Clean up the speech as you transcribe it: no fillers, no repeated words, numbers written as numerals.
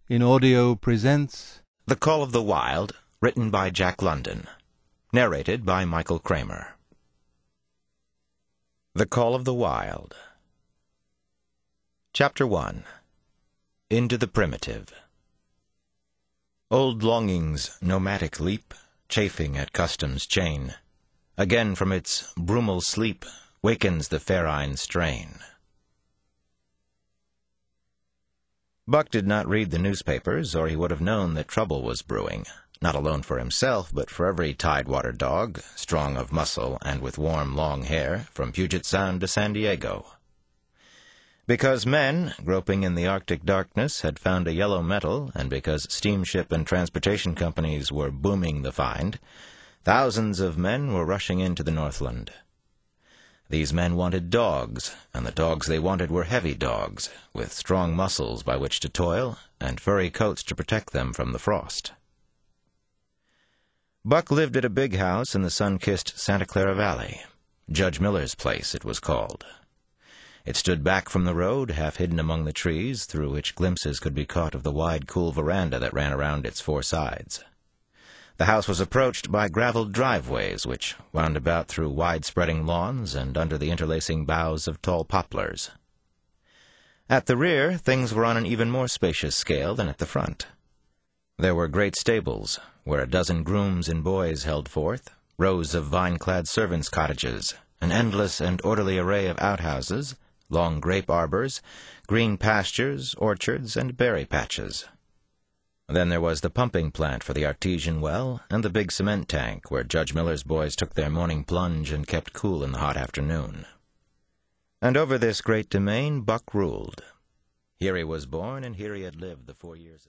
in audio presents The Call of the Wild, written by Jack London. Narrated by Michael Kramer. The Call of the Wild. Chapter 1. Into the Primitive. Old longing's nomadic leap, chafing at custom's chain, again from its brumal sleep wakens the ferine strain. Buck did not read the newspapers, or he would have known that trouble was brewing, not alone for himself, but for every tidewater dog, strong of muscle and with warm, long hair, from Puget Sound to San Diego. Because men, groping in the Arctic darkness, had found a yellow metal, and because steamship and transportation companies were booming the find, thousands of men were rushing into the Northland. These men wanted dogs, and the dogs they wanted were heavy dogs, with strong muscles by which to toil, and furry coats to protect them from the frost. Buck lived at a big house in the sun-kissed Santa Clara Valley. Judge Miller's place, it was called. It stood back from the road, half hidden among the trees, through which glimpses could be caught of the wide, cool veranda that ran around its four sides. The house was approached by graveled driveways which wound about through wide-spreading lawns and under the interlacing boughs of tall poplars. At the rear, things were on an even more spacious scale than at the front. There were great stables, where a dozen grooms and boys held forth, rows of vine-clad servants' cottages, an endless and orderly array of outhouses, long grape arbors, green pastures, orchards, and berry patches. Then there was the pumping plant for the artesian well, and the big cement tank where Judge Miller's boys took their morning plunge and kept cool in the hot afternoon. And over this great domain Buck ruled. Here he was born, and here he had lived the 4 years.